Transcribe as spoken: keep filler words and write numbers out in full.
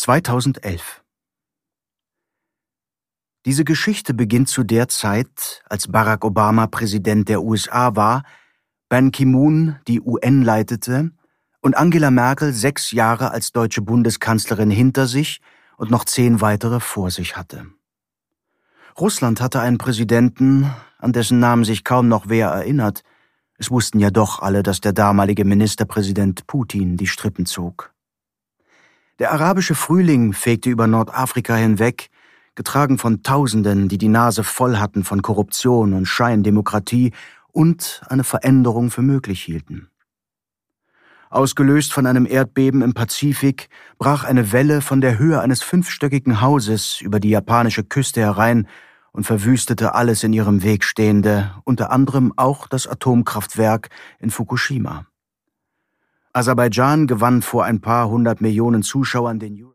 zweitausendelf. Diese Geschichte beginnt zu der Zeit, als Barack Obama Präsident der U S A war, Ban Ki-moon die U N leitete und Angela Merkel sechs Jahre als deutsche Bundeskanzlerin hinter sich und noch zehn weitere vor sich hatte. Russland hatte einen Präsidenten, an dessen Namen sich kaum noch wer erinnert. Es wussten ja doch alle, dass der damalige Ministerpräsident Putin die Strippen zog. Der arabische Frühling fegte über Nordafrika hinweg, getragen von Tausenden, die die Nase voll hatten von Korruption und Scheindemokratie und eine Veränderung für möglich hielten. Ausgelöst von einem Erdbeben im Pazifik brach eine Welle von der Höhe eines fünfstöckigen Hauses über die japanische Küste herein und verwüstete alles in ihrem Weg Stehende, unter anderem auch das Atomkraftwerk in Fukushima. Aserbaidschan gewann vor ein paar hundert Millionen Zuschauern den